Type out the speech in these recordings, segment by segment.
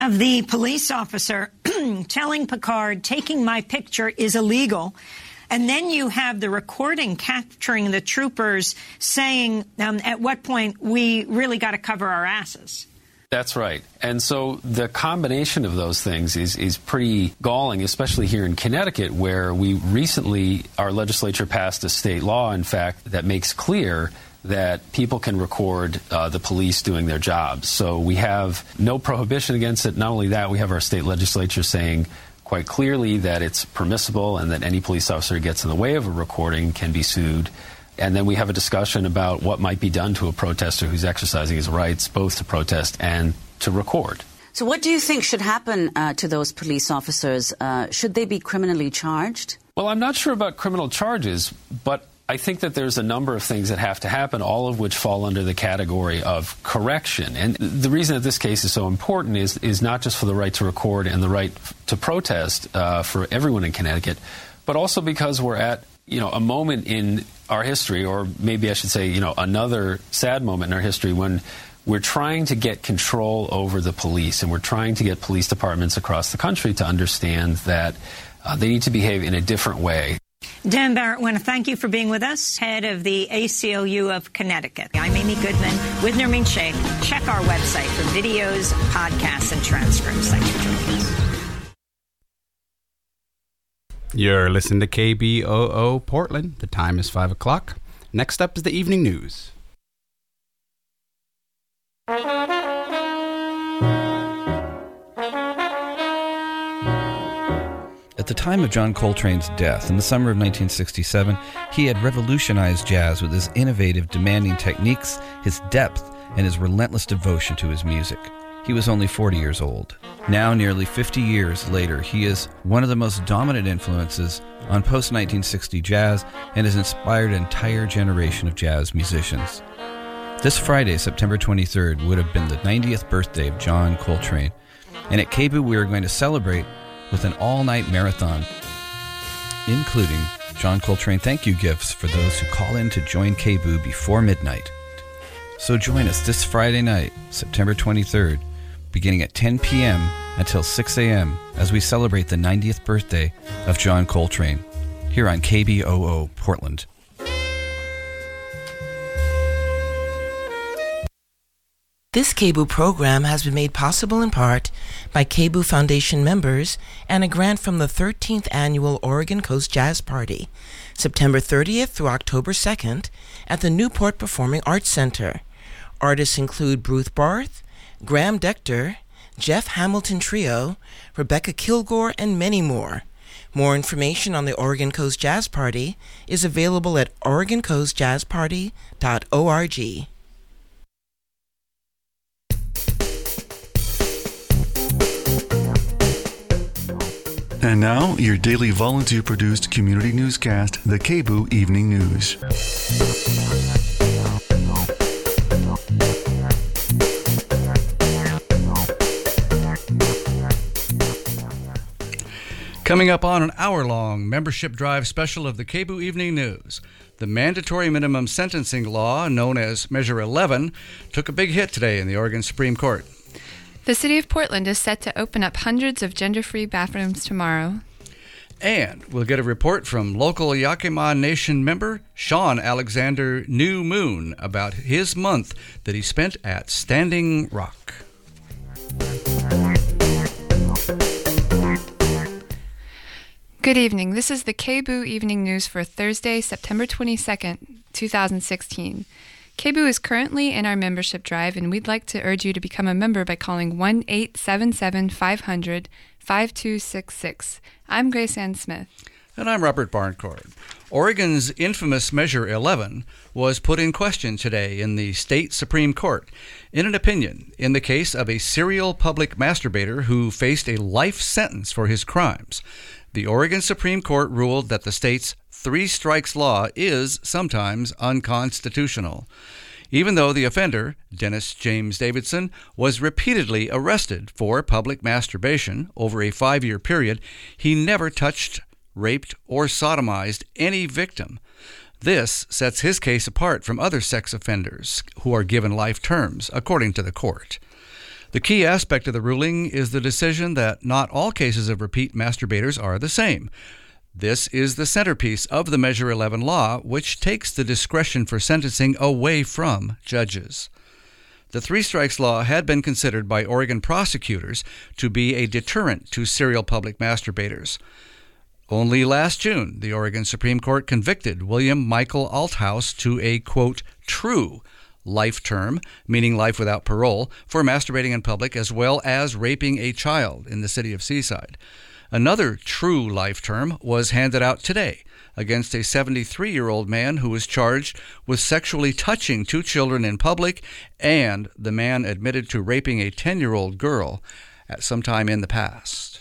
Of the police officer telling Picard, taking my picture is illegal. And then you have the recording capturing the troopers saying, at what point we really got to cover our asses. That's right. And so the combination of those things is pretty galling, especially here in Connecticut, where our legislature passed a state law, in fact, that makes clear that people can record the police doing their jobs. So we have no prohibition against it. Not only that, we have our state legislature saying quite clearly that it's permissible and that any police officer who gets in the way of a recording can be sued. And then we have a discussion about what might be done to a protester who's exercising his rights both to protest and to record. So what do you think should happen to those police officers? Should they be criminally charged? Well, I'm not sure about criminal charges, but I think that there's a number of things that have to happen, all of which fall under the category of correction. And the reason that this case is so important is not just for the right to record and the right to protest for everyone in Connecticut, but also because we're at a moment in our history, or maybe I should say, another sad moment in our history when we're trying to get control over the police, and we're trying to get police departments across the country to understand that they need to behave in a different way. Dan Barrett, I want to thank you for being with us, head of the ACLU of Connecticut. I'm Amy Goodman with Nermeen Sheikh. Check our website for videos, podcasts, and transcripts. Thanks for joining us. You're listening to KBOO Portland. The time is 5 o'clock. Next up is the evening news. At the time of John Coltrane's death in the summer of 1967, he had revolutionized jazz with his innovative, demanding techniques, his depth, and his relentless devotion to his music. He was only 40 years old. Now, nearly 50 years later, he is one of the most dominant influences on post-1960 jazz and has inspired an entire generation of jazz musicians. This Friday, September 23rd, would have been the 90th birthday of John Coltrane, and at KBOO we are going to celebrate with an all-night marathon, including John Coltrane thank you gifts for those who call in to join KBOO before midnight. So join us this Friday night, September 23rd, beginning at 10 p.m. until 6 a.m. as we celebrate the 90th birthday of John Coltrane, here on KBOO Portland. This KBOO program has been made possible in part by KBOO Foundation members and a grant from the 13th Annual Oregon Coast Jazz Party, September 30th through October 2nd at the Newport Performing Arts Center. Artists include Bruce Barth, Graham Decter, Jeff Hamilton Trio, Rebecca Kilgore, and many more. More information on the Oregon Coast Jazz Party is available at OregonCoastJazzParty.org. And now, your daily volunteer-produced community newscast, the KBOO Evening News. Coming up on an hour-long membership drive special of the KBOO Evening News, the mandatory minimum sentencing law, known as Measure 11, took a big hit today in the Oregon Supreme Court. The city of Portland is set to open up hundreds of gender-free bathrooms tomorrow. And we'll get a report from local Yakima Nation member Sean Alexander New Moon about his month that he spent at Standing Rock. Good evening. This is the KBOO Evening News for Thursday, September 22nd, 2016. KBOO is currently in our membership drive, and we'd like to urge you to become a member by calling 1-877-500-5266. I'm Grace Ann Smith. And I'm Robert Barncourt. Oregon's infamous Measure 11 was put in question today in the state Supreme Court in an opinion in the case of a serial public masturbator who faced a life sentence for his crimes. The Oregon Supreme Court ruled that the state's three strikes law is sometimes unconstitutional. Even though the offender, Dennis James Davidson, was repeatedly arrested for public masturbation over a 5-year period, he never touched, raped, or sodomized any victim. This sets his case apart from other sex offenders who are given life terms, according to the court. The key aspect of the ruling is the decision that not all cases of repeat masturbators are the same. This is the centerpiece of the Measure 11 law, which takes the discretion for sentencing away from judges. The three strikes law had been considered by Oregon prosecutors to be a deterrent to serial public masturbators. Only last June, the Oregon Supreme Court convicted William Michael Althouse to a, quote, true life term, meaning life without parole, for masturbating in public as well as raping a child in the city of Seaside. Another true life term was handed out today against a 73-year-old man who was charged with sexually touching two children in public, and the man admitted to raping a 10-year-old girl at some time in the past.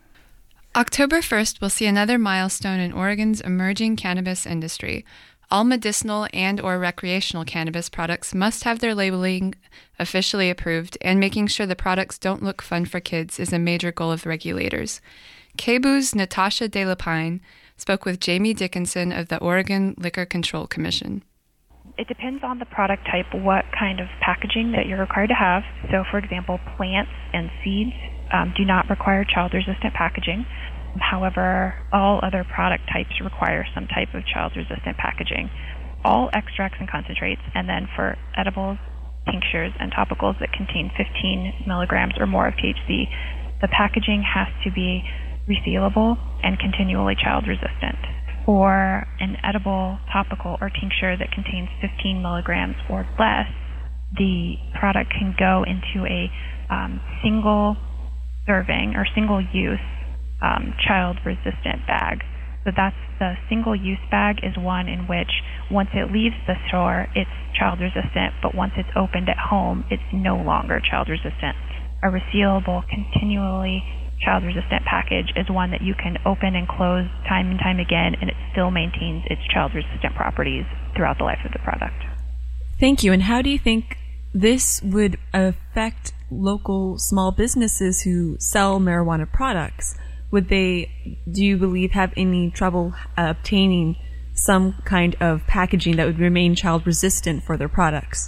October 1st will see another milestone in Oregon's emerging cannabis industry. All medicinal and or recreational cannabis products must have their labeling officially approved, and making sure the products don't look fun for kids is a major goal of regulators. KBOO's Natasha DeLapine spoke with Jamie Dickinson of the Oregon Liquor Control Commission. It depends on the product type, what kind of packaging that you're required to have. So, for example, plants and seeds do not require child-resistant packaging. However, all other product types require some type of child-resistant packaging. All extracts and concentrates, and then for edibles, tinctures, and topicals that contain 15 milligrams or more of THC, the packaging has to be resealable and continually child-resistant. For an edible, topical, or tincture that contains 15 milligrams or less, the product can go into a single serving or single-use child-resistant bag. So that's the single-use bag is one in which once it leaves the store, it's child-resistant, but once it's opened at home, it's no longer child-resistant. A resealable, continually child-resistant package is one that you can open and close time and time again, and it still maintains its child-resistant properties throughout the life of the product. Thank you. And how do you think this would affect local small businesses who sell marijuana products? Would they, do you believe, have any trouble obtaining some kind of packaging that would remain child-resistant for their products?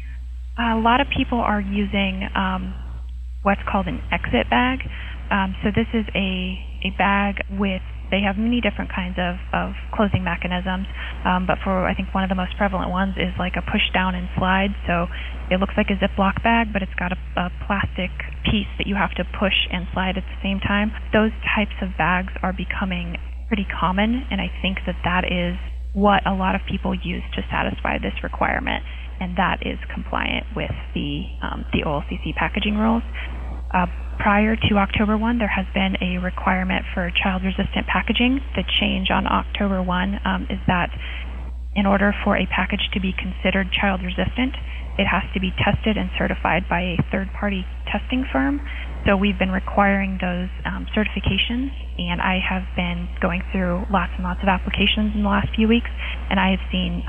A lot of people are using what's called an exit bag. So this is a bag with, they have many different kinds of closing mechanisms, but for, I think one of the most prevalent ones is like a push down and slide. So it looks like a Ziploc bag, but it's got a plastic piece that you have to push and slide at the same time. Those types of bags are becoming pretty common, and I think that is what a lot of people use to satisfy this requirement, and that is compliant with the OLCC packaging rules. Prior to October 1, there has been a requirement for child-resistant packaging. The change on October 1 is that in order for a package to be considered child-resistant, it has to be tested and certified by a third-party testing firm. So we've been requiring those certifications, and I have been going through lots and lots of applications in the last few weeks, and I have seen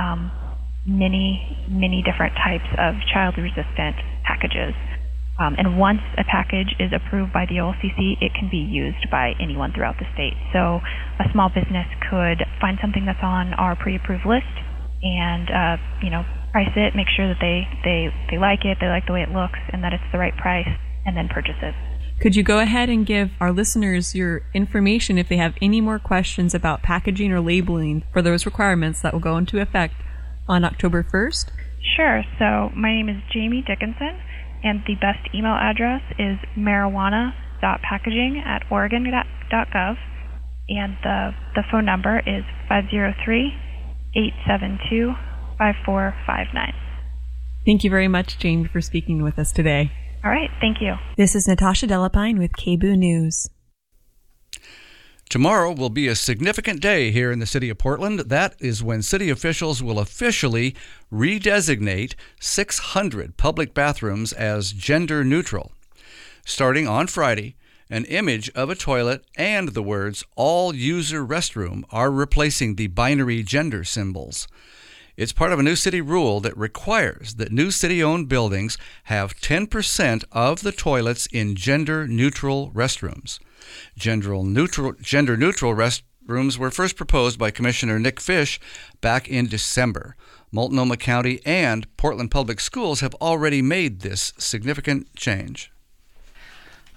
many different types of child-resistant packages. And once a package is approved by the OLCC, it can be used by anyone throughout the state. So a small business could find something that's on our pre-approved list and, price it, make sure that they like it, they like the way it looks, and that it's the right price, and then purchase it. Could you go ahead and give our listeners your information if they have any more questions about packaging or labeling for those requirements that will go into effect on October 1st? Sure. So my name is Jamie Dickinson, and the best email address is marijuana.packaging@oregon.gov, and the phone number is 503-872-5459. Thank you very much, Jamie, for speaking with us today. All right, thank you. This is Natasha DeLapine with KBOO News. Tomorrow will be a significant day here in the city of Portland. That is when city officials will officially redesignate 600 public bathrooms as gender neutral. Starting on Friday, an image of a toilet and the words "all user restroom" are replacing the binary gender symbols. It's part of a new city rule that requires that new city-owned buildings have 10% of the toilets in gender-neutral restrooms. Gender-neutral restrooms were first proposed by Commissioner Nick Fish back in December. Multnomah County and Portland Public Schools have already made this significant change.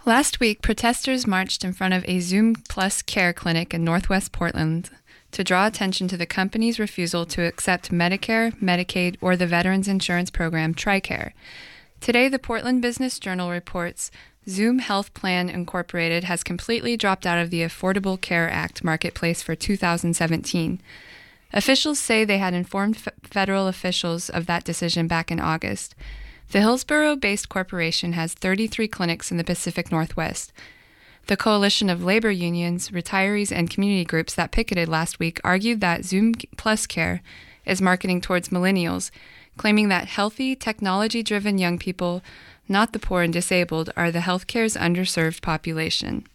Last week, protesters marched in front of a Zoom Plus Care clinic in Northwest Portland to draw attention to the company's refusal to accept Medicare, Medicaid, or the Veterans Insurance Program TRICARE. Today, the Portland Business Journal reports Zoom Health Plan Incorporated has completely dropped out of the Affordable Care Act marketplace for 2017. Officials say they had informed federal officials of that decision back in August. The Hillsborough-based corporation has 33 clinics in the Pacific Northwest. The coalition of labor unions, retirees, and community groups that picketed last week argued that Zoom Plus Care is marketing towards millennials, claiming that healthy, technology-driven young people, not the poor and disabled, are the healthcare's underserved population.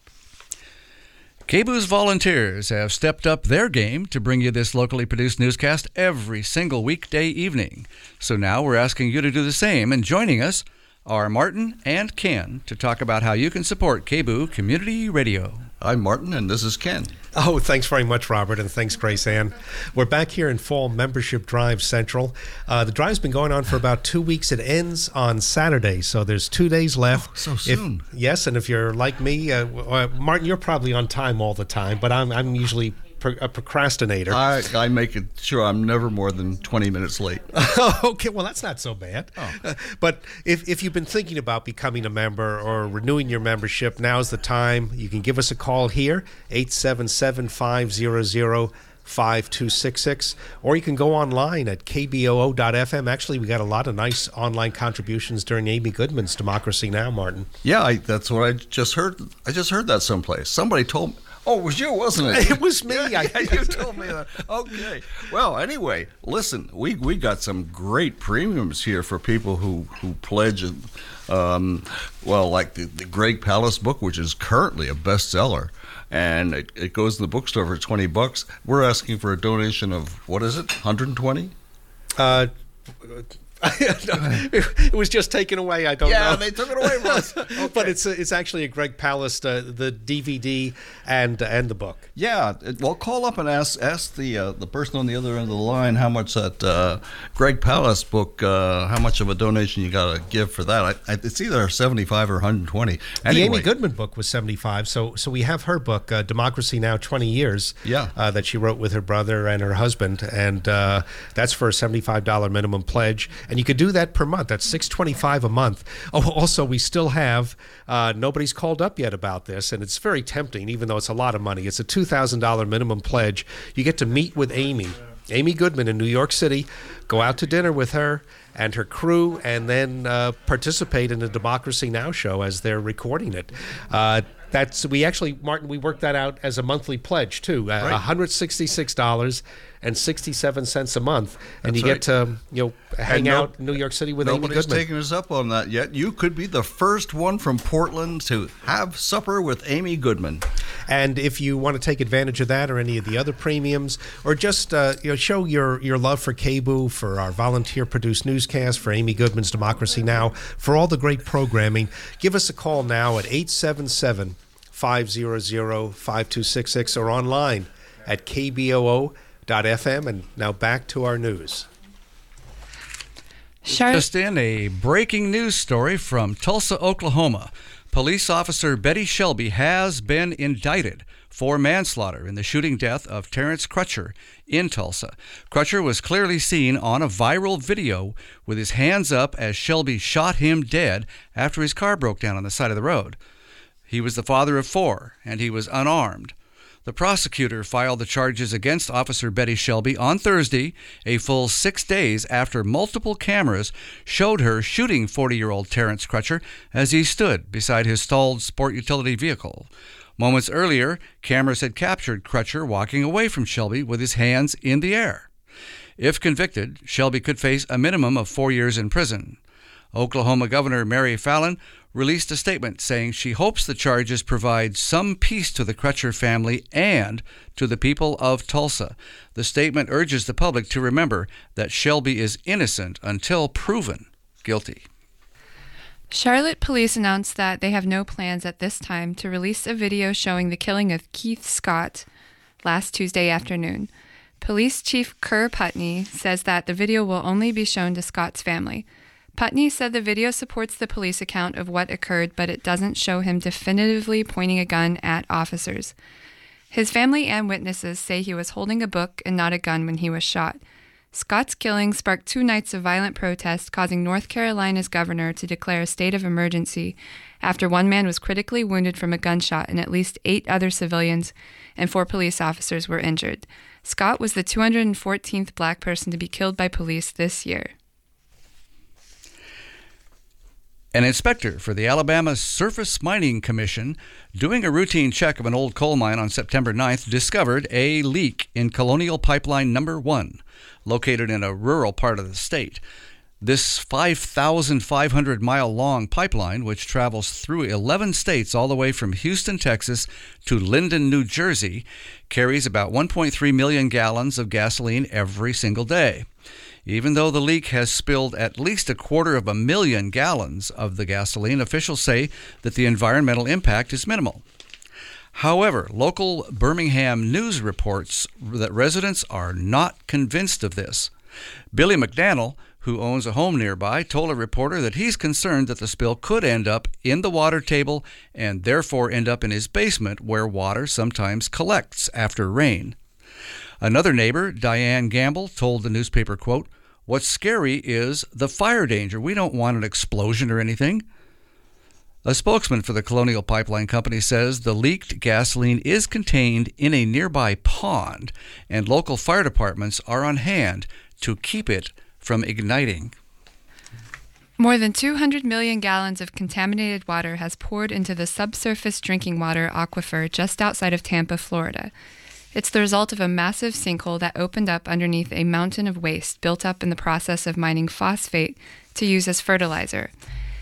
KBOO's volunteers have stepped up their game to bring you this locally produced newscast every single weekday evening. So now we're asking you to do the same, and joining us are Martin and Ken to talk about how you can support KBOO Community Radio. I'm Martin, and this is Ken. Oh, thanks very much, Robert, and thanks, Grace Ann. We're back here in Fall Membership Drive Central. The drive's been going on for about 2 weeks. It ends on Saturday, so there's 2 days left. Oh, so soon. Yes, and if you're like me, Martin, you're probably on time all the time, but I'm usually a procrastinator. I make it sure I'm never more than 20 minutes late. Okay, well, that's not so bad. But if you've been thinking about becoming a member or renewing your membership, now's the time. You can give us a call here, 877-500-5266, or you can go online at kboo.fm. Actually, we got a lot of nice online contributions during Amy Goodman's Democracy Now!, Martin. Yeah, that's what I just heard. I just heard that someplace. Somebody told me. Oh, it was you, wasn't it? It was me. Yeah, you told me that. Okay. Well, anyway, listen, we got some great premiums here for people who pledge, like the Greg Palast book, which is currently a bestseller, and it goes in the bookstore for $20. We're asking for a donation of, what is it, 120? It was just taken away. I don't know. Yeah, they took it away from us. Okay. But it's actually a Greg Palast, the DVD and the book. Yeah. Well, call up and ask the person on the other end of the line how much that Greg Palast book, how much of a donation you got to give for that. It's either 75 or 120. Anyway. The Amy Goodman book was 75. So we have her book, Democracy Now! 20 Years, that she wrote with her brother and her husband, and that's for a $75 minimum pledge. And you could do that per month. That's $625 a month. Oh, also, we still have, nobody's called up yet about this, and it's very tempting, even though it's a lot of money. It's a $2,000 minimum pledge. You get to meet with Amy Goodman in New York City, go out to dinner with her and her crew, and then participate in the Democracy Now! Show as they're recording it. Martin, we worked that out as a monthly pledge, too. $166.67 a month, and you get to hang out in New York City with Amy Goodman. Nobody's taken us up on that yet. You could be the first one from Portland to have supper with Amy Goodman. And if you want to take advantage of that or any of the other premiums, or just show your love for KBOO, for our volunteer-produced newscast, for Amy Goodman's Democracy Now!, for all the great programming, give us a call now at 877-500-5266 or online at kboo.fm. And now back to our news. Just in, a breaking news story from Tulsa, Oklahoma. Police officer Betty Shelby has been indicted for manslaughter in the shooting death of Terrence Crutcher in Tulsa. Crutcher was clearly seen on a viral video with his hands up as Shelby shot him dead after his car broke down on the side of the road. He was the father of 4, and he was unarmed. The prosecutor filed the charges against Officer Betty Shelby on Thursday, a full 6 days after multiple cameras showed her shooting 40-year-old Terrence Crutcher as he stood beside his stalled sport utility vehicle. Moments earlier, cameras had captured Crutcher walking away from Shelby with his hands in the air. If convicted, Shelby could face a minimum of 4 years in prison. Oklahoma Governor Mary Fallin released a statement saying she hopes the charges provide some peace to the Crutcher family and to the people of Tulsa. The statement urges the public to remember that Shelby is innocent until proven guilty. Charlotte police announced that they have no plans at this time to release a video showing the killing of Keith Scott last Tuesday afternoon. Police Chief Kerr Putney says that the video will only be shown to Scott's family. Putney said the video supports the police account of what occurred, but it doesn't show him definitively pointing a gun at officers. His family and witnesses say he was holding a book and not a gun when he was shot. Scott's killing sparked 2 nights of violent protest, causing North Carolina's governor to declare a state of emergency after 1 man was critically wounded from a gunshot and at least 8 other civilians and 4 police officers were injured. Scott was the 214th black person to be killed by police this year. An inspector for the Alabama Surface Mining Commission, doing a routine check of an old coal mine on September 9th, discovered a leak in Colonial Pipeline Number 1, located in a rural part of the state. This 5,500-mile-long pipeline, which travels through 11 states all the way from Houston, Texas, to Linden, New Jersey, carries about 1.3 million gallons of gasoline every single day. Even though the leak has spilled at least 250,000 gallons of the gasoline, officials say that the environmental impact is minimal. However, local Birmingham news reports that residents are not convinced of this. Billy McDaniel, who owns a home nearby, told a reporter that he's concerned that the spill could end up in the water table and therefore end up in his basement, where water sometimes collects after rain. Another neighbor, Diane Gamble, told the newspaper, quote, "What's scary is the fire danger. We don't want an explosion or anything." A spokesman for the Colonial Pipeline Company says the leaked gasoline is contained in a nearby pond, and local fire departments are on hand to keep it from igniting. More than 200 million gallons of contaminated water has poured into the subsurface drinking water aquifer just outside of Tampa, Florida. It's the result of a massive sinkhole that opened up underneath a mountain of waste built up in the process of mining phosphate to use as fertilizer.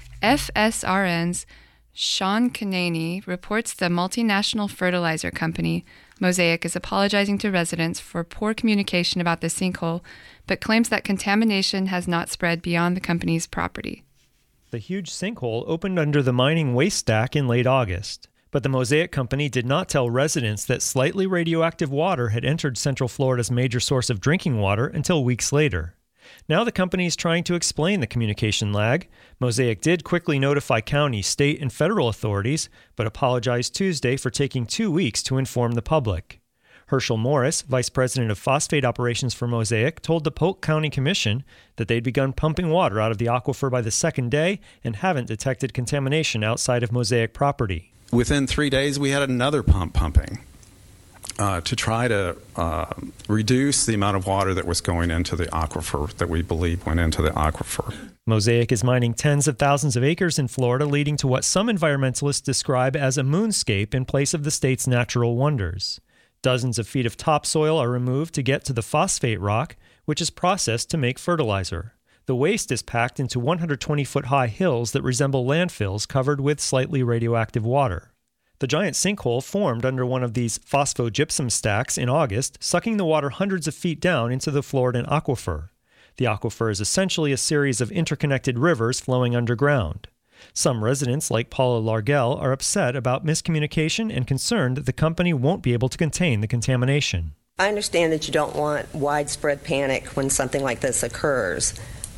FSRN's Sean Kanani reports the multinational fertilizer company Mosaic is apologizing to residents for poor communication about the sinkhole, but claims that contamination has not spread beyond the company's property. The huge sinkhole opened under the mining waste stack in late August. But the Mosaic company did not tell residents that slightly radioactive water had entered Central Florida's major source of drinking water until weeks later. Now the company is trying to explain the communication lag. Mosaic did quickly notify county, state, and federal authorities, but apologized Tuesday for taking 2 weeks to inform the public. Herschel Morris, vice president of phosphate operations for Mosaic, told the Polk County Commission that they'd begun pumping water out of the aquifer by the second day and haven't detected contamination outside of Mosaic property. Within 3 days, we had another pump pumping to try to reduce the amount of water that was going into the aquifer that we believe went into the aquifer. Mosaic is mining tens of thousands of acres in Florida, leading to what some environmentalists describe as a moonscape in place of the state's natural wonders. Dozens of feet of topsoil are removed to get to the phosphate rock, which is processed to make fertilizer. The waste is packed into 120-foot-high hills that resemble landfills covered with slightly radioactive water. The giant sinkhole formed under one of these phosphogypsum stacks in August, sucking the water hundreds of feet down into the Floridan aquifer. The aquifer is essentially a series of interconnected rivers flowing underground. Some residents, like Paula Largell, are upset about miscommunication and concerned that the company won't be able to contain the contamination. I understand that you don't want widespread panic when something like this occurs.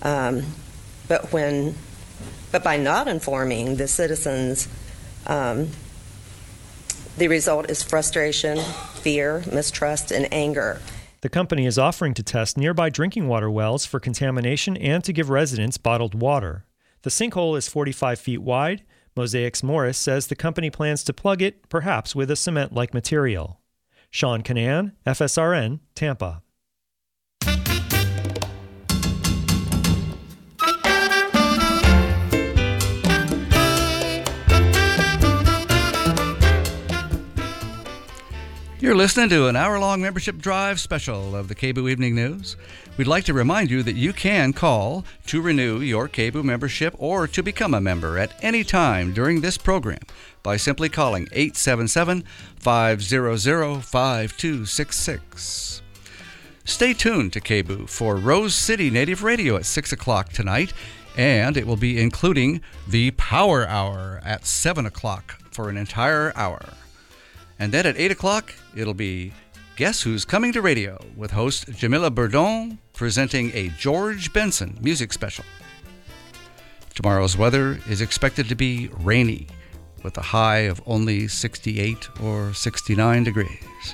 But by not informing the citizens, the result is frustration, fear, mistrust, and anger. The company is offering to test nearby drinking water wells for contamination and to give residents bottled water. The sinkhole is 45 feet wide. Mosaic's Morris says the company plans to plug it, perhaps with a cement-like material. Sean Canan, FSRN, Tampa. You're listening to an hour-long membership drive special of the KBOO Evening News. We'd like to remind you that you can call to renew your KBOO membership or to become a member at any time during this program by simply calling 877-500-5266. Stay tuned to KBOO for Rose City Native Radio at 6 o'clock tonight, and it will be including the Power Hour at 7 o'clock for an entire hour. And then at 8 o'clock, it'll be Guess Who's Coming to Radio with host Jamila Bourdon presenting a George Benson music special. Tomorrow's weather is expected to be rainy, with a high of only 68 or 69 degrees.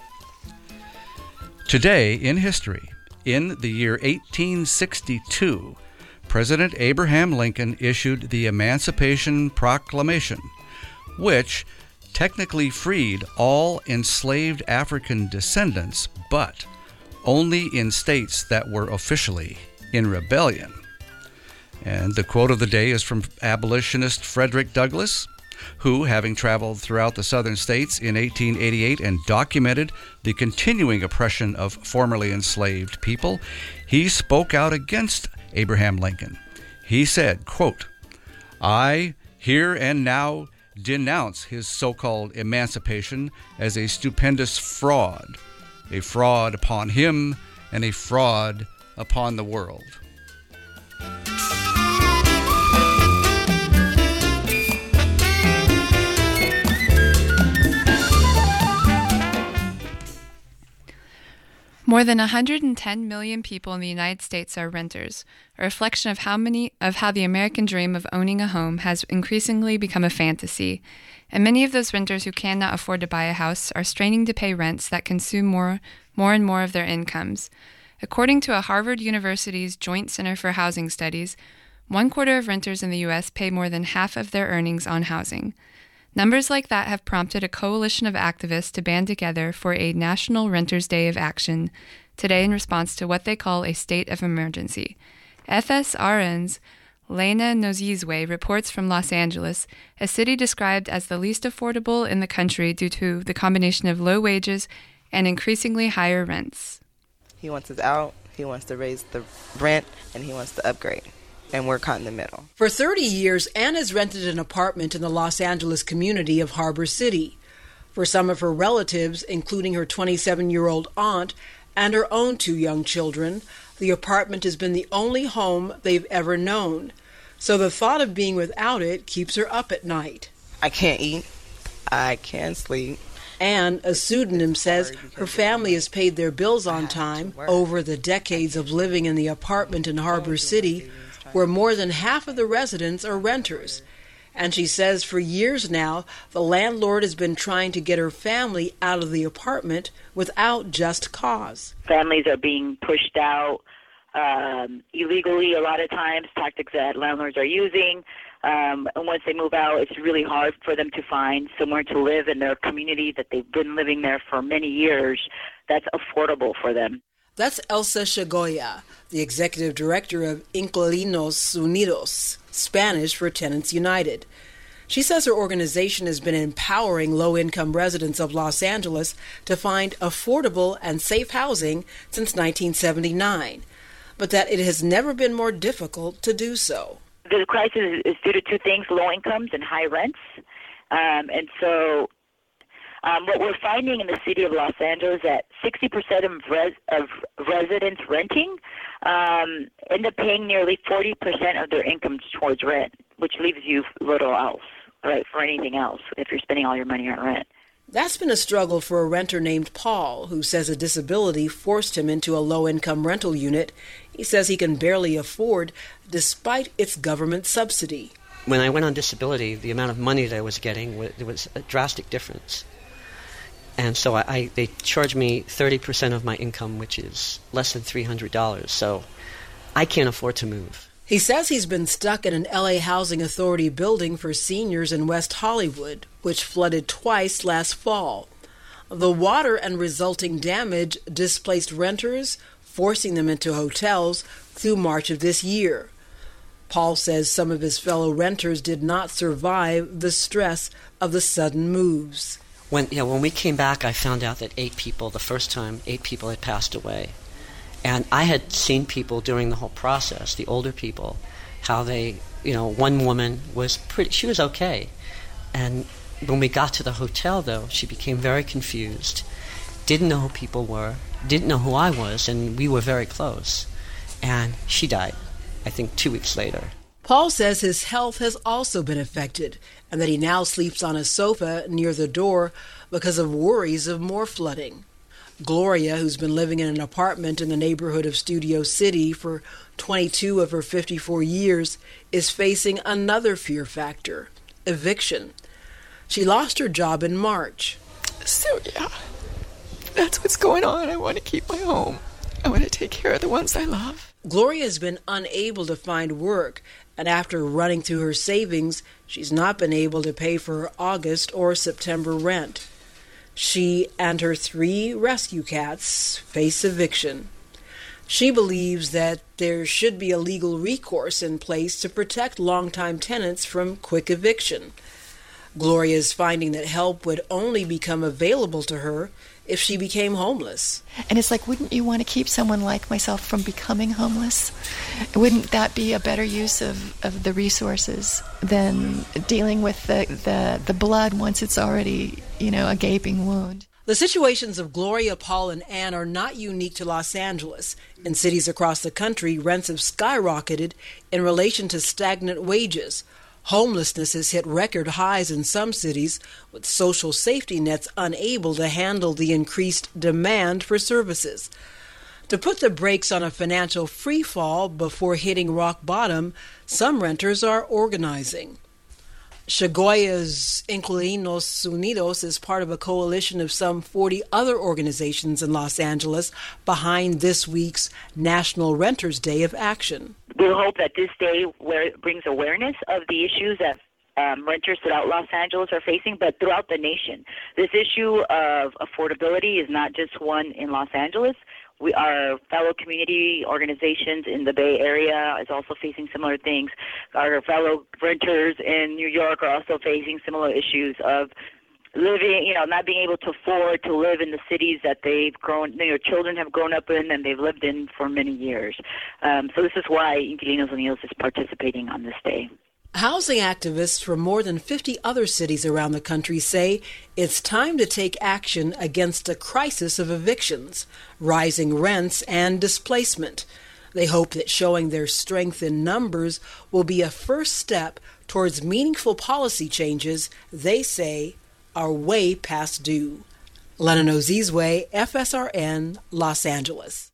Today in history, in the year 1862, President Abraham Lincoln issued the Emancipation Proclamation, which technically freed all enslaved African descendants, but only in states that were officially in rebellion. And the quote of the day is from abolitionist Frederick Douglass, who, having traveled throughout the southern states in 1888 and documented the continuing oppression of formerly enslaved people, he spoke out against Abraham Lincoln. He said, quote, "I here and now denounce his so-called emancipation as a stupendous fraud upon him and a fraud upon the world." More than 110 million people in the United States are renters, a reflection of how the American dream of owning a home has increasingly become a fantasy. And many of those renters who cannot afford to buy a house are straining to pay rents that consume more and more of their incomes. According to a Harvard University's Joint Center for Housing Studies, 1/4 of renters in the U.S. pay more than half of their earnings on housing. Numbers like that have prompted a coalition of activists to band together for a National Renters' Day of Action today in response to what they call a state of emergency. FSRN's Lena Nozizwe reports from Los Angeles, a city described as the least affordable in the country due to the combination of low wages and increasingly higher rents. He wants us out, he wants to raise the rent, and he wants to upgrade. And we're caught in the middle. For 30 years, Ann has rented an apartment in the Los Angeles community of Harbor City. For some of her relatives, including her 27-year-old aunt and her own 2 young children, the apartment has been the only home they've ever known. So the thought of being without it keeps her up at night. I can't eat. I can't sleep. Ann, a pseudonym, says her family has paid their bills on time over the decades of living in the apartment in Harbor City, where more than half of the residents are renters. And she says for years now, the landlord has been trying to get her family out of the apartment without just cause. Families are being pushed out illegally a lot of times, tactics that landlords are using. And once they move out, it's really hard for them to find somewhere to live in their community that they've been living there for many years that's affordable for them. That's Elsa Chagoya, the executive director of Inquilinos Unidos, Spanish for Tenants United. She says her organization has been empowering low-income residents of Los Angeles to find affordable and safe housing since 1979, but that it has never been more difficult to do so. The crisis is due to 2 things, low incomes and high rents. And so what we're finding in the city of Los Angeles is that 60% of residents renting end up paying nearly 40% of their incomes towards rent, which leaves you little else, right, for anything else if you're spending all your money on rent. That's been a struggle for a renter named Paul, who says a disability forced him into a low-income rental unit he says he can barely afford despite its government subsidy. When I went on disability, the amount of money that I was getting, there was a drastic difference. And so they charged me 30% of my income, which is less than $300. So I can't afford to move. He says he's been stuck in an LA Housing Authority building for seniors in West Hollywood, which flooded twice last fall. The water and resulting damage displaced renters, forcing them into hotels through March of this year. Paul says some of his fellow renters did not survive the stress of the sudden moves. When we came back, I found out that 8 people, the first time, 8 people had passed away. And I had seen people during the whole process, the older people, how they, one woman she was okay. And when we got to the hotel, though, she became very confused, didn't know who people were, didn't know who I was, and we were very close. And she died, I think 2 weeks later. Paul says his health has also been affected and that he now sleeps on a sofa near the door because of worries of more flooding. Gloria, who's been living in an apartment in the neighborhood of Studio City for 22 of her 54 years, is facing another fear factor: eviction. She lost her job in March. So yeah, that's what's going on. I want to keep my home. I want to take care of the ones I love. Gloria has been unable to find work, and after running through her savings, she's not been able to pay for her August or September rent. She and her 3 rescue cats face eviction. She believes that there should be a legal recourse in place to protect longtime tenants from quick eviction. Gloria is finding that help would only become available to her if she became homeless. And it's like, wouldn't you want to keep someone like myself from becoming homeless? Wouldn't that be a better use of the resources than dealing with the blood once it's already, a gaping wound? The situations of Gloria, Paul, and Ann are not unique to Los Angeles. In cities across the country, rents have skyrocketed in relation to stagnant wages. Homelessness has hit record highs in some cities, with social safety nets unable to handle the increased demand for services. To put the brakes on a financial freefall before hitting rock bottom, some renters are organizing. Segovia's Inquilinos Unidos is part of a coalition of some 40 other organizations in Los Angeles behind this week's National Renters' Day of Action. We hope that this day brings awareness of the issues that renters throughout Los Angeles are facing, but throughout the nation. This issue of affordability is not just one in Los Angeles. Our fellow community organizations in the Bay Area is also facing similar things. Our fellow renters in New York are also facing similar issues of living, not being able to afford to live in the cities that they've grown, children have grown up in and they've lived in for many years. So this is why Inquilinos Unidos is participating on this day. Housing activists from more than 50 other cities around the country say it's time to take action against a crisis of evictions, rising rents, and displacement. They hope that showing their strength in numbers will be a first step towards meaningful policy changes they say are way past due. Lennon Ozizwe, FSRN, Los Angeles.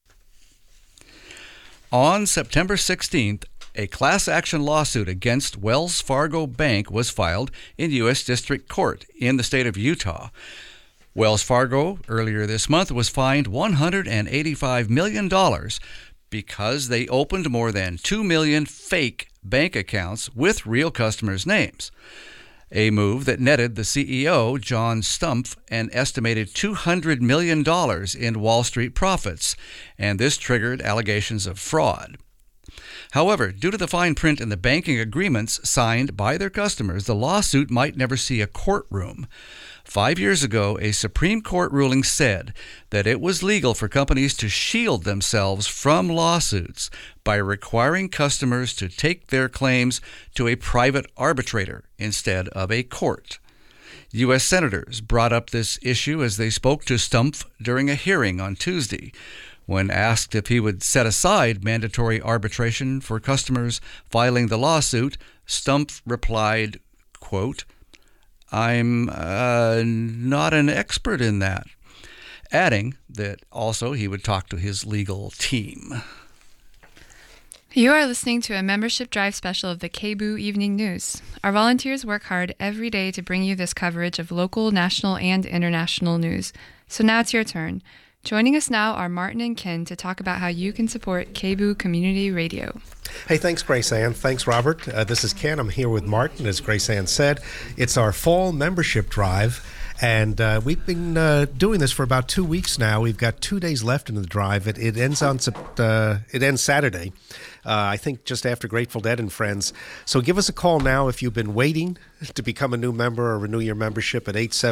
On September 16th, a class action lawsuit against Wells Fargo Bank was filed in U.S. District Court in the state of Utah. Wells Fargo, earlier this month, was fined $185 million because they opened more than 2 million fake bank accounts with real customers' names. A move that netted the CEO, John Stumpf, an estimated $200 million in Wall Street profits, and this triggered allegations of fraud. However, due to the fine print in the banking agreements signed by their customers, the lawsuit might never see a courtroom. 5 years ago, a Supreme Court ruling said that it was legal for companies to shield themselves from lawsuits by requiring customers to take their claims to a private arbitrator instead of a court. U.S. senators brought up this issue as they spoke to Stumpf during a hearing on Tuesday. When asked if he would set aside mandatory arbitration for customers filing the lawsuit, Stumpf replied, quote, "I'm not an expert in that," adding that also he would talk to his legal team. You are listening to a membership drive special of the KBOO Evening News. Our volunteers work hard every day to bring you this coverage of local, national, and international news. So now it's your turn. Joining us now are Martin and Ken to talk about how you can support KBOO Community Radio. Hey, thanks, Grace Ann. Thanks, Robert. This is Ken. I'm here with Martin. As Grace Ann said, it's our fall membership drive, and we've been doing this for about 2 weeks now. We've got 2 days left in the drive. It ends Saturday. I think just after Grateful Dead and Friends. So give us a call now if you've been waiting to become a new member or renew your membership at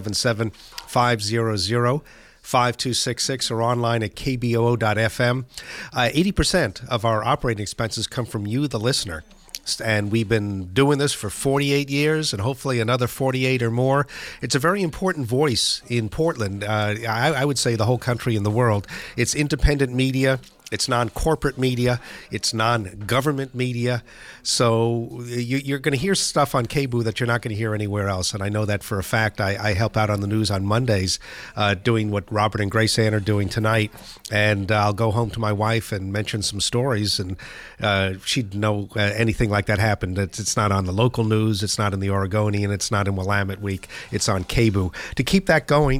877-500-5266 or online at kboo.fm. 80% of our operating expenses come from you, the listener. And we've been doing this for 48 years and hopefully another 48 or more. It's a very important voice in Portland. I would say the whole country and the world. It's independent media. It's non-corporate media. It's non-government media. So you're going to hear stuff on KBOO that you're not going to hear anywhere else. And I know that for a fact. I help out on the news on Mondays doing what Robert and Grace Ann are doing tonight. And I'll go home to my wife and mention some stories. And she'd know anything like that happened. It's not on the local news. It's not in the Oregonian. It's not in Willamette Week. It's on KBOO. To keep that going,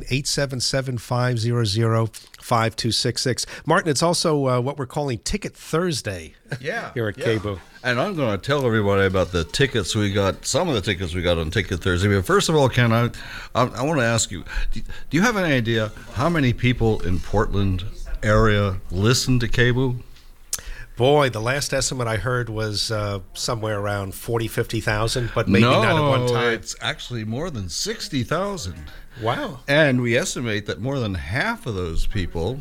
877-500-5266. Martin, it's also what we're calling Ticket Thursday here at KBOO. And I'm going to tell everybody about the tickets we got, some of the tickets we got on Ticket Thursday. But first of all, Ken, I want to ask you, do you have any idea how many people in Portland area listen to KBOO? Boy, the last estimate I heard was somewhere around 40,000, 50,000, but maybe not at one time. No, it's actually more than 60,000. Wow. And we estimate that more than half of those people,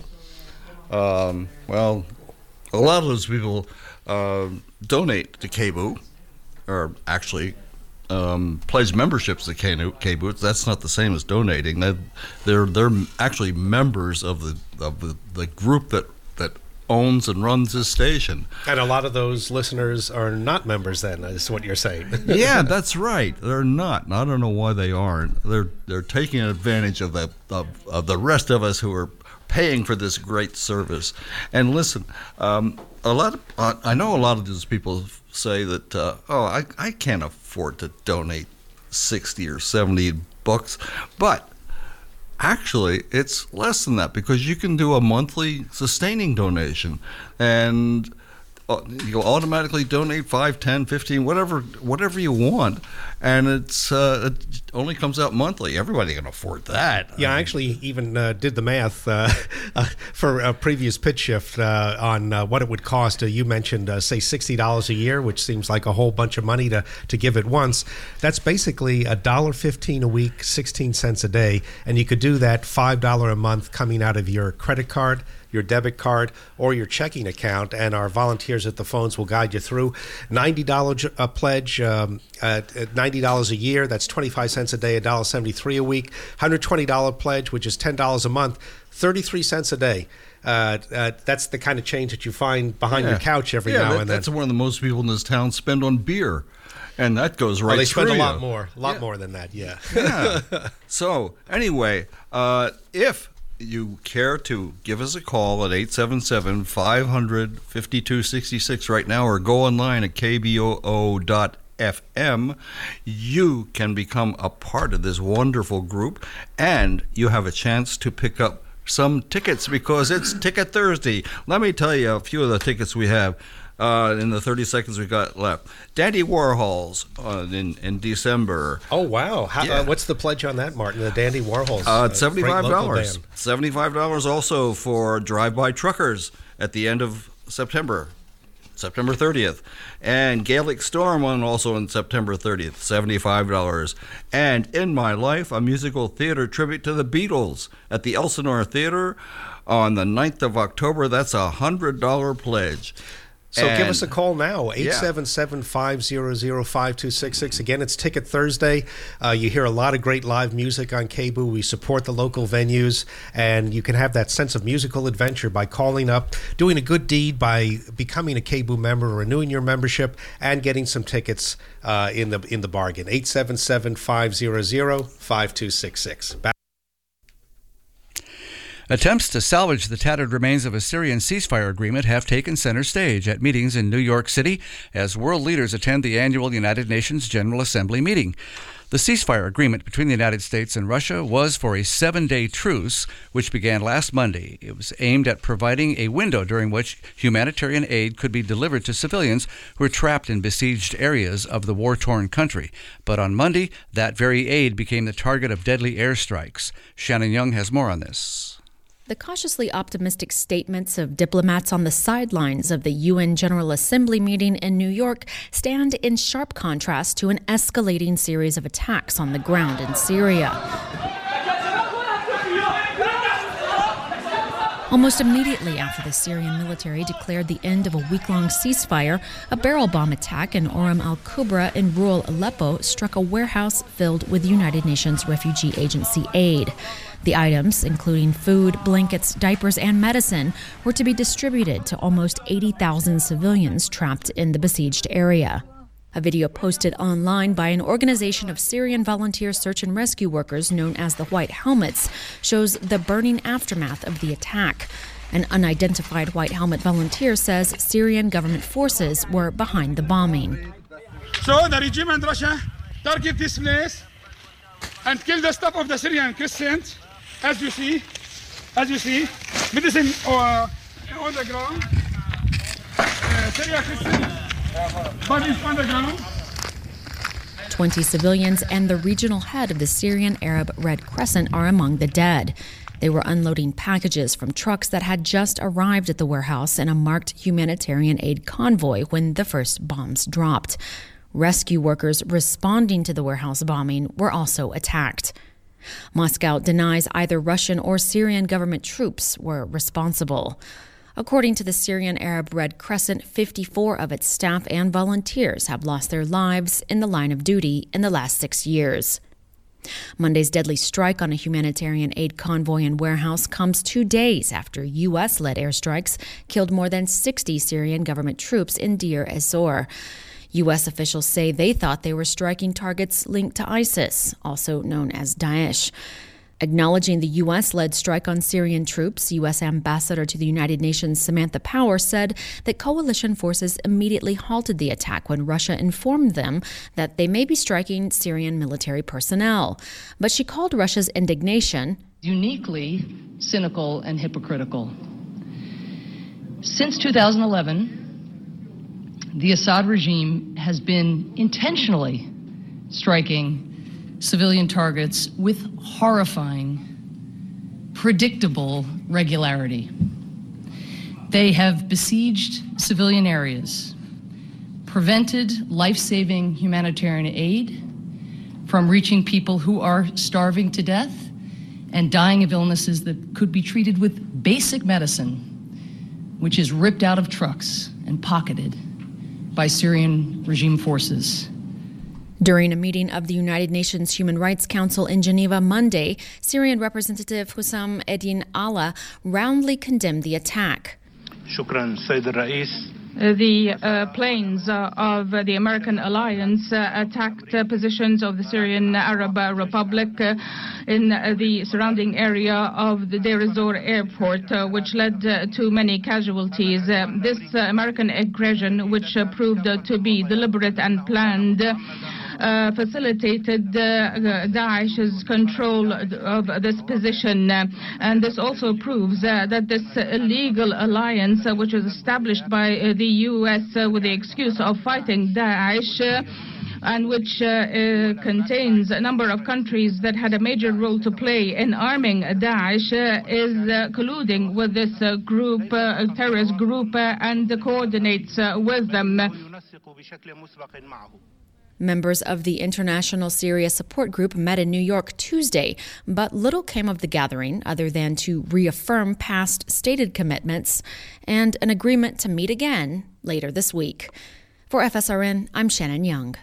a lot of those people donate to KBOO, or actually pledge memberships to KBOO. That's not the same as donating. They're actually members of the group that owns and runs this station. And a lot of those listeners are not members then, is what you're saying. Yeah, that's right. They're not. And I don't know why they aren't. They're taking advantage of the rest of us who are paying for this great service. And listen, I know a lot of these people say that, I can't afford to donate 60 or 70 bucks, but actually, it's less than that, because you can do a monthly sustaining donation, and you'll automatically donate 5, 10, 15, whatever you want, and it only comes out monthly. Everybody can afford that. Yeah, I actually even did the math for a previous pitch shift on what it would cost. You mentioned, say, $60 a year, which seems like a whole bunch of money to give at once. That's basically $1.15 a week, 16 cents a day, and you could do that $5 a month coming out of your credit card, your debit card, or your checking account, and our volunteers at the phones will guide you through. $90 a pledge, $90 a year, that's 25 cents a day, $1.73 a week. $120 pledge, which is $10 a month, 33 cents a day. That's the kind of change that you find behind your couch every now and then. That's more than most people in this town spend on beer. And that goes right through they spend you. a lot more than that, yeah. So, anyway, if you care to give us a call at 877-500-5266 right now, or go online at kboo.fm, you can become a part of this wonderful group, and you have a chance to pick up some tickets, because it's Ticket Thursday. Let me tell you a few of the tickets we have in the 30 seconds we got left. Dandy Warhols in December. Oh, wow. What's the pledge on that, Martin? The Dandy Warhols? It's $75. $75 also for Drive-By Truckers at the end of September 30th. And Gaelic Storm on also on September 30th, $75. And In My Life, a musical theater tribute to the Beatles at the Elsinore Theater on the 9th of October. That's a $100 pledge. So give us a call now, 877-500-5266. Again, it's Ticket Thursday. You hear a lot of great live music on KBOO. We support the local venues, and you can have that sense of musical adventure by calling up, doing a good deed by becoming a KBOO member, renewing your membership, and getting some tickets in the bargain. 877-500-5266. Attempts to salvage the tattered remains of a Syrian ceasefire agreement have taken center stage at meetings in New York City as world leaders attend the annual United Nations General Assembly meeting. The ceasefire agreement between the United States and Russia was for a 7-day truce, which began last Monday. It was aimed at providing a window during which humanitarian aid could be delivered to civilians who were trapped in besieged areas of the war-torn country. But on Monday, that very aid became the target of deadly airstrikes. Shannon Young has more on this. The cautiously optimistic statements of diplomats on the sidelines of the UN General Assembly meeting in New York stand in sharp contrast to an escalating series of attacks on the ground in Syria. Almost immediately after the Syrian military declared the end of a week-long ceasefire, a barrel bomb attack in Oram al-Kubra in rural Aleppo struck a warehouse filled with United Nations Refugee Agency aid. The items, including food, blankets, diapers, and medicine, were to be distributed to almost 80,000 civilians trapped in the besieged area. A video posted online by an organization of Syrian volunteer search and rescue workers known as the White Helmets shows the burning aftermath of the attack. An unidentified White Helmet volunteer says Syrian government forces were behind the bombing. So the regime and Russia target this place and kill the staff of the Syrian Christians, as you see, medicine on the ground, Syrian Christians. 20 civilians and the regional head of the Syrian Arab Red Crescent are among the dead. They were unloading packages from trucks that had just arrived at the warehouse in a marked humanitarian aid convoy when the first bombs dropped. Rescue workers responding to the warehouse bombing were also attacked. Moscow denies either Russian or Syrian government troops were responsible. According to the Syrian Arab Red Crescent, 54 of its staff and volunteers have lost their lives in the line of duty in the last 6 years. Monday's deadly strike on a humanitarian aid convoy and warehouse comes 2 days after U.S.-led airstrikes killed more than 60 Syrian government troops in Deir ez-Zor. U.S. officials say they thought they were striking targets linked to ISIS, also known as Daesh. Acknowledging the U.S.-led strike on Syrian troops, U.S. Ambassador to the United Nations Samantha Power said that coalition forces immediately halted the attack when Russia informed them that they may be striking Syrian military personnel. But she called Russia's indignation uniquely cynical and hypocritical. Since 2011, the Assad regime has been intentionally striking civilian targets with horrifying, predictable regularity. They have besieged civilian areas, prevented life-saving humanitarian aid from reaching people who are starving to death and dying of illnesses that could be treated with basic medicine, which is ripped out of trucks and pocketed by Syrian regime forces. During a meeting of the United Nations Human Rights Council in Geneva Monday, Syrian Representative Hussam Eddin Allah roundly condemned the attack. The planes of the American alliance attacked positions of the Syrian Arab Republic in the surrounding area of the Deir ez-Zor airport, which led to many casualties. This American aggression, which proved to be deliberate and planned, facilitated Daesh's control of this position. And this also proves that this illegal alliance, which was established by the U.S. With the excuse of fighting Daesh, and which contains a number of countries that had a major role to play in arming Daesh, is colluding with this group, terrorist group, and coordinates with them. Members of the International Syria Support Group met in New York Tuesday, but little came of the gathering other than to reaffirm past stated commitments and an agreement to meet again later this week. For FSRN, I'm Shannon Young.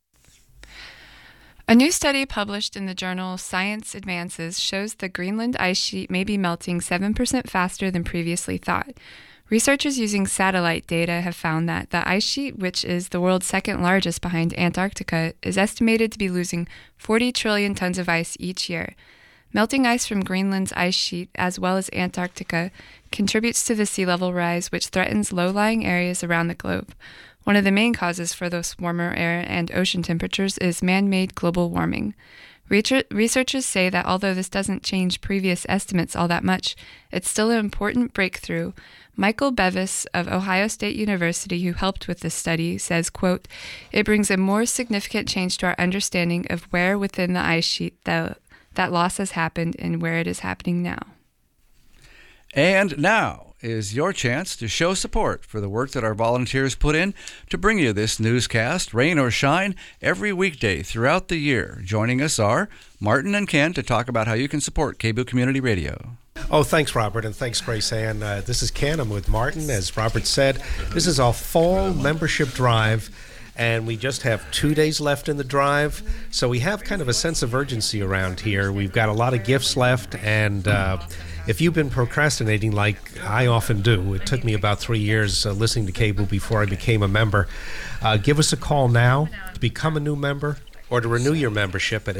A new study published in the journal Science Advances shows the Greenland ice sheet may be melting 7% faster than previously thought. Researchers using satellite data have found that the ice sheet, which is the world's second largest behind Antarctica, is estimated to be losing 40 trillion tons of ice each year. Melting ice from Greenland's ice sheet, as well as Antarctica, contributes to the sea level rise, which threatens low-lying areas around the globe. One of the main causes for those warmer air and ocean temperatures is man-made global warming. Researchers say that although this doesn't change previous estimates all that much, it's still an important breakthrough. Michael Bevis of Ohio State University, who helped with this study, says, quote, "It brings a more significant change to our understanding of where within the ice sheet that loss has happened and where it is happening now." And now is your chance to show support for the work that our volunteers put in to bring you this newscast, rain or shine, every weekday throughout the year. Joining us are Martin and Ken to talk about how you can support KBOO Community Radio. Oh, thanks, Robert, and thanks, Grace Ann. This is Ken. I'm with Martin. As Robert said, this is our fall membership drive, and we just have 2 days left in the drive. So we have kind of a sense of urgency around here. We've got a lot of gifts left, and if you've been procrastinating like I often do, it took me about 3 years listening to KBOO before I became a member, give us a call now to become a new member or to renew your membership at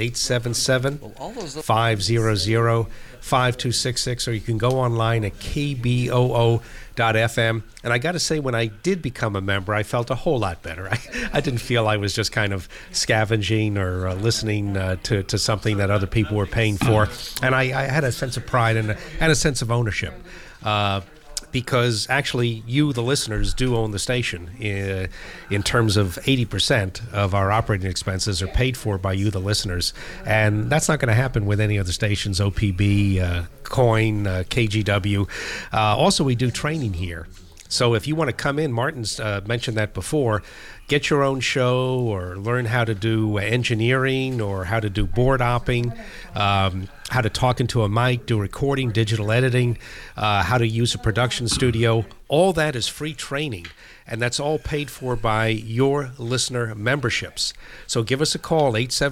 877-500-5266, or you can go online at kboo.fm. And I got to say, when I did become a member, I felt a whole lot better. I didn't feel I was just kind of scavenging or listening to something that other people were paying for. And I had a sense of pride and a sense of ownership. Because actually you, the listeners, do own the station. In terms of 80% of our operating expenses are paid for by you, the listeners. And that's not going to happen with any other stations, OPB, COIN, KGW. Also, we do training here. So if you want to come in, Martin's mentioned that before, get your own show or learn how to do engineering or how to do board opping, how to talk into a mic, do recording, digital editing, how to use a production studio. All that is free training, and that's all paid for by your listener memberships. So give us a call,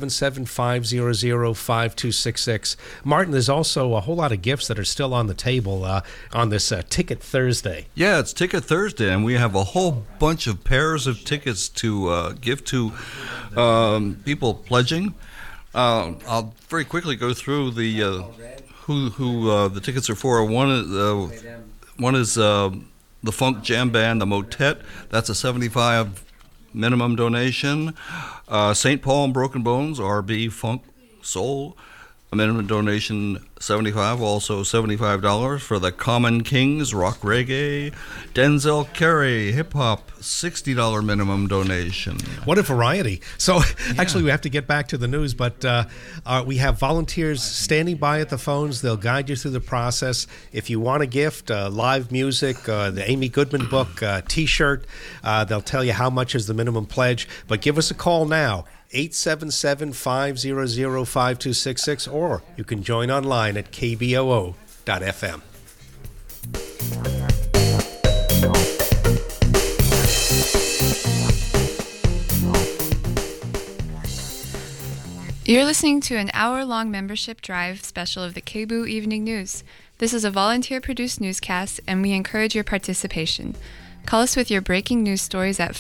877-500-5266. Martin, there's also a whole lot of gifts that are still on the table on this Ticket Thursday. Yeah, it's Ticket Thursday, and we have a whole bunch of pairs of tickets to give to people pledging. I'll very quickly go through the who the tickets are for. One is the Funk Jam Band, the Motet. That's a $75 minimum donation. St. Paul and Broken Bones, RB Funk Soul, a minimum donation $75, also $75 for the Common Kings, Rock Reggae. Denzel Carey, Hip Hop, $60 minimum donation. What a variety. So actually we have to get back to the news, but we have volunteers standing by at the phones. They'll guide you through the process. If you want a gift, live music, the Amy Goodman book, T-shirt, they'll tell you how much is the minimum pledge. But give us a call now, 877-500-5266, or you can join online at kboo.fm. You're listening to an hour-long membership drive special of the KBOO Evening News. This is a volunteer-produced newscast, and we encourage your participation. Call us with your breaking news stories at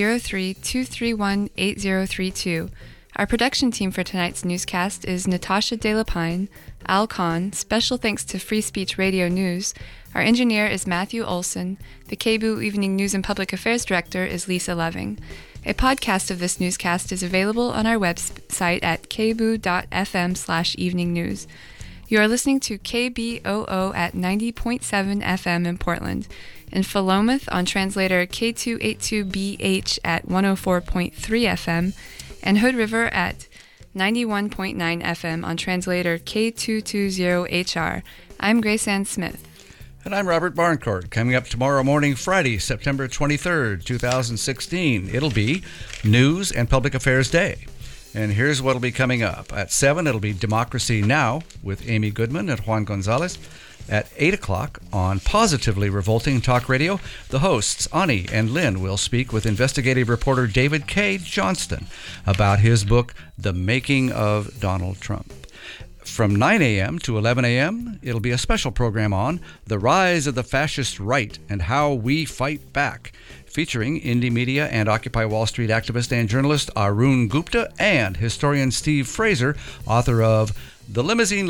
503-231-8032. Our production team for tonight's newscast is Natasha De La Pine, Al Khan. Special thanks to Free Speech Radio News. Our engineer is Matthew Olson. The KBOO Evening News and Public Affairs Director is Lisa Loving. A podcast of this newscast is available on our website at kboo.fm/evening news. You are listening to KBOO at 90.7 FM in Portland, in Philomath on translator K282BH at 104.3 FM, and Hood River at 91.9 FM on translator K220HR. I'm Grace Ann Smith. And I'm Robert Barncourt. Coming up tomorrow morning, Friday, September 23rd, 2016, it'll be News and Public Affairs Day. And here's what'll be coming up. At 7, it'll be Democracy Now! With Amy Goodman and Juan Gonzalez. At 8 o'clock on Positively Revolting Talk Radio, the hosts, Ani and Lynn, will speak with investigative reporter David K. Johnston about his book, The Making of Donald Trump. From 9 a.m. to 11 a.m., it'll be a special program on The Rise of the Fascist Right and How We Fight Back, featuring indie media and Occupy Wall Street activist and journalist Arun Gupta and historian Steve Fraser, author of The Limousine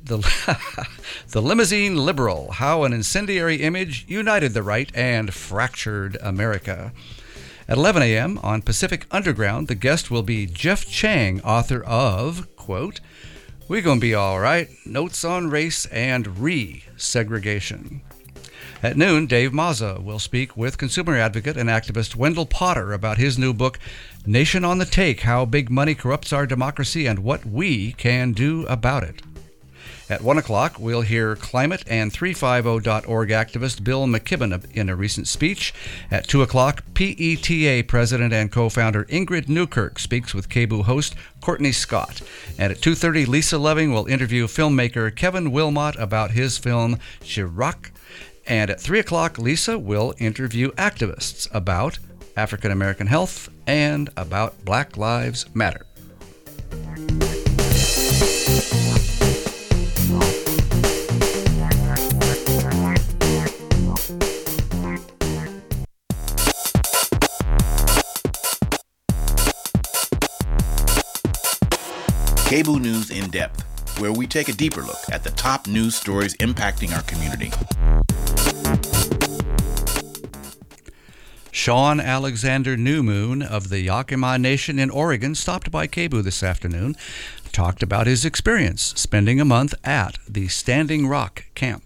Liberal, How an Incendiary Image United the Right and Fractured America. At 11 a.m. on Pacific Underground, the guest will be Jeff Chang, author of, quote, "We Gonna Be All Right, Notes on Race and Re-Segregation." At noon, Dave Mazza will speak with consumer advocate and activist Wendell Potter about his new book, Nation on the Take, How Big Money Corrupts Our Democracy and What We Can Do About It. At 1 o'clock, we'll hear climate and 350.org activist Bill McKibben in a recent speech. At 2 o'clock, PETA president and co-founder Ingrid Newkirk speaks with KBOO host Courtney Scott. And at 2:30, Lisa Loving will interview filmmaker Kevin Wilmot about his film Chirac. And at 3 o'clock, Lisa will interview activists about African American health and about Black Lives Matter. KBOO News in Depth, where we take a deeper look at the top news stories impacting our community. Sean Alexander Newmoon of the Yakima Nation in Oregon stopped by KBOO this afternoon, talked about his experience spending a month at the Standing Rock camp.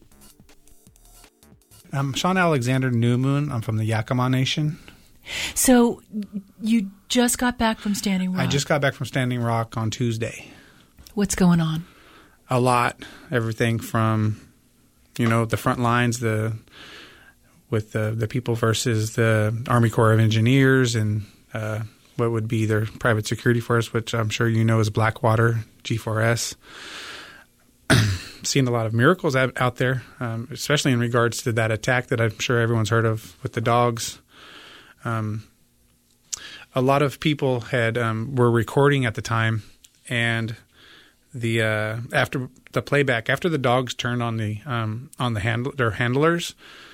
I'm Sean Alexander Newmoon. I'm from the Yakima Nation. So you just got back from Standing Rock? I just got back from Standing Rock on Tuesday. What's going on? A lot. Everything from, the front lines, with the people versus the Army Corps of Engineers and what would be their private security force, which I'm sure you know is Blackwater, G4S. Seen a lot of miracles out there, especially in regards to that attack that I'm sure everyone's heard of with the dogs. A lot of people were recording at the time, and after the playback, after the dogs turned on their handlers,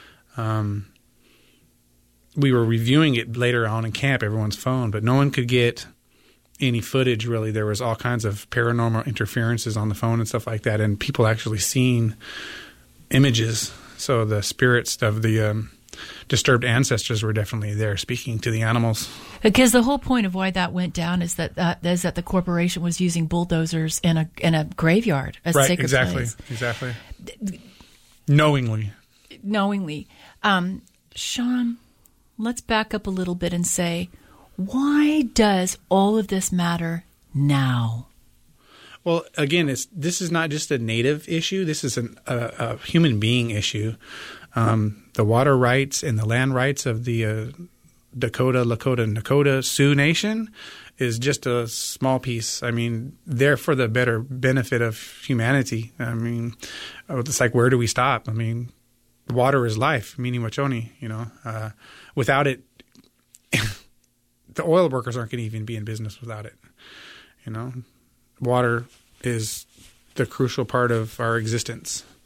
we were reviewing it later on in camp, everyone's phone, but no one could get any footage really. There was all kinds of paranormal interferences on the phone and stuff like that, and people actually seen images. So the spirits of the disturbed ancestors were definitely there speaking to the animals. Because the whole point of why that went down is that the corporation was using bulldozers in a graveyard, a sacred place. Exactly. Knowingly. Sean, let's back up a little bit and say, why does all of this matter now? Well, again, this is not just a native issue. This is a human being issue. The water rights and the land rights of the Dakota, Lakota, and Nakota Sioux Nation is just a small piece. I mean, they're for the better benefit of humanity. I mean, it's like, where do we stop? I mean, water is life, meaning Wachoni, without it, the oil workers aren't going to even be in business without it. Water is the crucial part of our existence.